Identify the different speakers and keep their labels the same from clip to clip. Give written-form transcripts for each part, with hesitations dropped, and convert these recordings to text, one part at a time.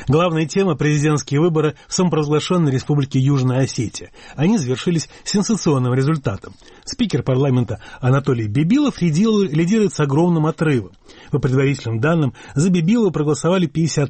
Speaker 1: Главная тема – президентские выборы в самопровозглашенной республике Южная Осетия. Они завершились сенсационным результатом. Спикер парламента Анатолий Бибилов лидирует с огромным отрывом. По предварительным данным, за Бибилова проголосовали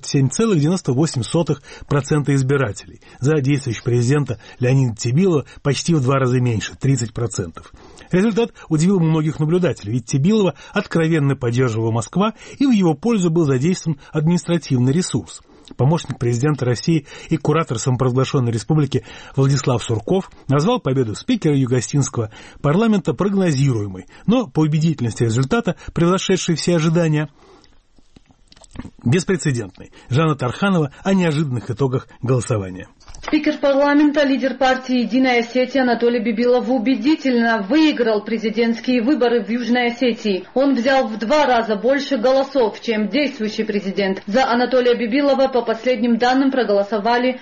Speaker 1: 57,98% избирателей. За действующего президента Леонида Тебилова почти в 2 раза меньше – 30%. Результат удивил многих наблюдателей, ведь Тебилова откровенно поддерживала Москва, и в его пользу был задействован административный ресурс. Помощник президента России и куратор самопровозглашенной республики Владислав Сурков назвал победу спикера Югостинского парламента прогнозируемой, но по убедительности результата, превзошедшей все ожидания, беспрецедентной. Жанна Тарханова о неожиданных итогах голосования.
Speaker 2: Спикер парламента, лидер партии «Единая Осетия» Анатолий Бибилов убедительно выиграл президентские выборы в Южной Осетии. Он взял в 2 раза больше голосов, чем действующий президент. За Анатолия Бибилова по последним данным проголосовали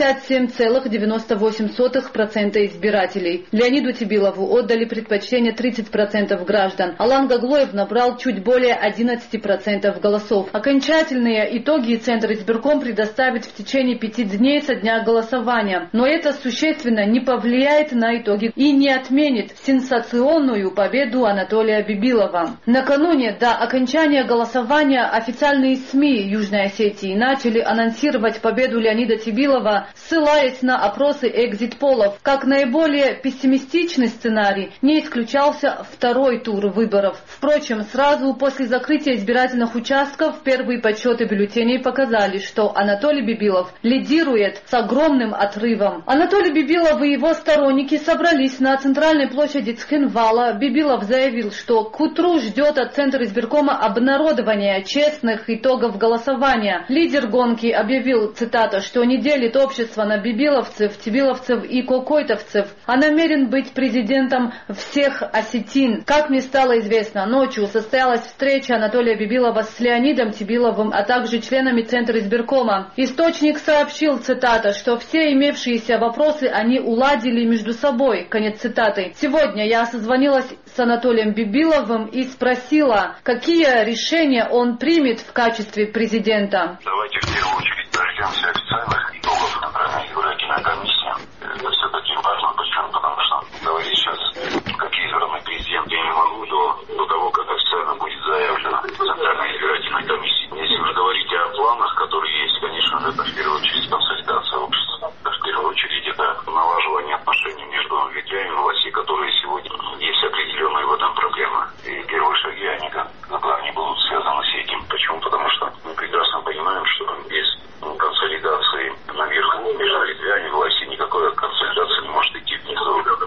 Speaker 2: 57,98% избирателей. Леониду Тебилову отдали предпочтение 30% граждан. Алан Гаглоев набрал чуть более 11% голосов. Окончательные итоги Центр избирком предоставит в течение 5 дней со дня голосования. Но это существенно не повлияет на итоги и не отменит сенсационную победу Анатолия Бибилова. Накануне до окончания голосования официальные СМИ Южной Осетии начали анонсировать победу Леонида Тебилова, ссылаясь на опросы экзит-полов. Как наиболее пессимистичный сценарий не исключался 2-й тур выборов. Впрочем, сразу после закрытия избирательных участков первые подсчеты бюллетеней показали, что Анатолий Бибилов лидирует с огромным отрывом. Анатолий Бибилов и его сторонники собрались на центральной площади Цхинвала. Бибилов заявил, что к утру ждет от Центра избиркома обнародования честных итогов голосования. Лидер гонки объявил, цитата, что не делит общество на бибиловцев, тебиловцев и кокойтовцев, а намерен быть президентом всех осетин. Как мне стало известно, ночью состоялась встреча Анатолия Бибилова с Леонидом Тебиловым, а также членами Центра избиркома. Источник сообщил, цитата, что все имевшиеся вопросы они уладили между собой. Конец цитаты. Сегодня я созвонилась с Анатолием Бибиловым и спросила, какие решения он примет в качестве президента.
Speaker 3: Давайте в первую очередь дождемся официальных итогов Центральной избирательной комиссии. Это все-таки важно. Почему? Потому что говорить сейчас, как избранный президент, я не могу до того, как официально будет заявлено Центральной избирательной комиссии. Если уж говорить о планах, которые есть, конечно же, это в первую очередь консолидация общества. В первую очередь это налаживание отношений между ветвями власти, которые сегодня есть определенные в этом проблемы. И первые шаги, они как не будут связаны с этим. Почему? Потому что мы прекрасно понимаем, что без консолидации наверху между ветвями власти никакой консолидации не может идти внизу,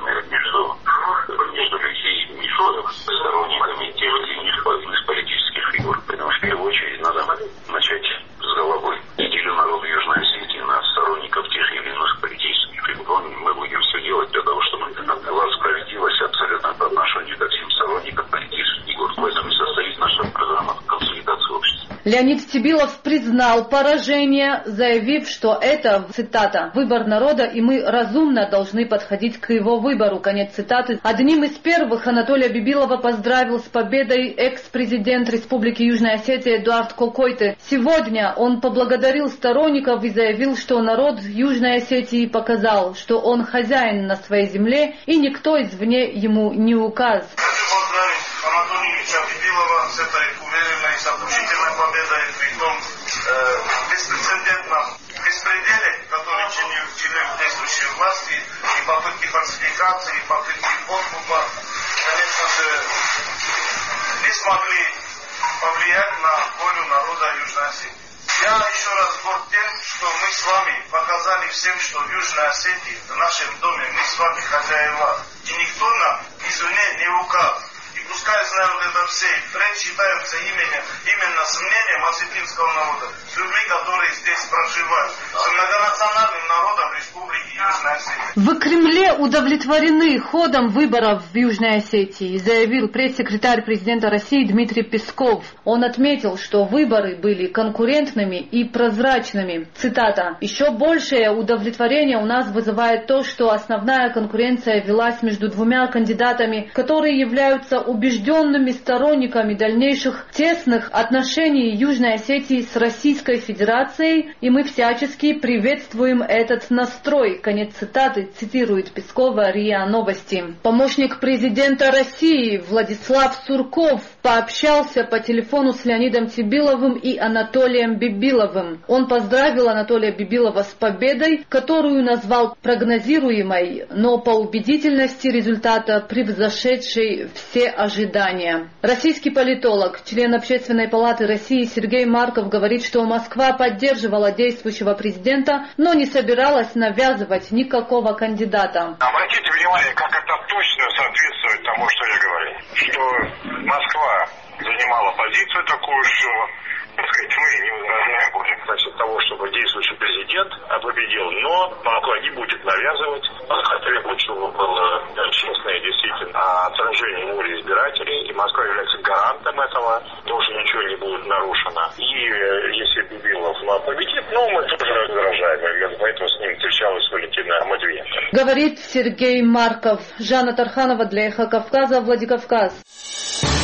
Speaker 3: между людьми, между сторонниками тех или иных политических фигур. Поэтому в первую очередь надо начать с головой неделю народа Южной Осетии на сторонников тех или иных политических фигур. Мы будем все делать для того, чтобы была справедливость абсолютно по отношению ко всем сторонникам политических фигур. В этом и состоит наша программа консолидации общества.
Speaker 2: Леонид Тебилов признал поражение, заявив, что это, цитата, «выбор народа, и мы разумно должны подходить к его выбору», конец цитаты. Одним из первых Анатолия Бибилова поздравил с победой экс-президент Республики Южная Осетия Эдуард Кокойте. Сегодня он поблагодарил сторонников и заявил, что народ Южной Осетии показал, что он хозяин на своей земле, и никто извне ему не указ.
Speaker 4: Анатолия Бибилова с этой уверенной и сокрушительной победой, притом беспрецедентном беспределе, который чинил действующие власти, и попытки фальсификации, и попытки подкупа, конечно же, не смогли повлиять на волю народа Южной Осетии. Я еще раз горд тем, что мы с вами показали всем, что в Южной Осетии, в нашем доме, мы с вами хозяева, и никто нам извне не указ. И пускай знают это все, Фред считаются именно с мнением осетинского народа, с людьми, которые здесь проживают, с многонациональным народом Республики Южная Осетия.
Speaker 2: В Кремле удовлетворены ходом выборов в Южной Осетии, заявил пресс-секретарь президента России Дмитрий Песков. Он отметил, что выборы были конкурентными и прозрачными. Цитата. «Еще большее удовлетворение у нас вызывает то, что основная конкуренция велась между 2 кандидатами, которые являются убежденными сторонниками дальнейших тесных отношений Южной Осетии с Российской Федерацией России, и мы всячески приветствуем этот настрой. Конец цитаты, цитирует Пескова РИА Новости. Помощник президента России Владислав Сурков пообщался по телефону с Леонидом Цибиловым и Анатолием Бибиловым. Он поздравил Анатолия Бибилова с победой, которую назвал прогнозируемой, но по убедительности результата превзошедшей все ожидания. Российский политолог, член Общественной палаты России Сергей Марков говорит, что Москва поддерживала действующего президента, но не собиралась навязывать никакого кандидата.
Speaker 3: Обратите внимание, как это точно соответствует тому, что я говорю. Что Москва занимала позицию такую, что, так сказать, мы не возражаем против того, чтобы действующий президент победил, но Москва не будет навязывать, требует, чтобы было честное действительно отражение воли избирателей, и Москва является гарантом этого, потому что ничего не будет нарушено. И если Бибилов победит, мы тоже возражаем, поэтому с ним встречалась Валентина Матвиенко.
Speaker 2: Говорит Сергей Марков. Жанна Тарханова для Эхо Кавказа, Владикавказ.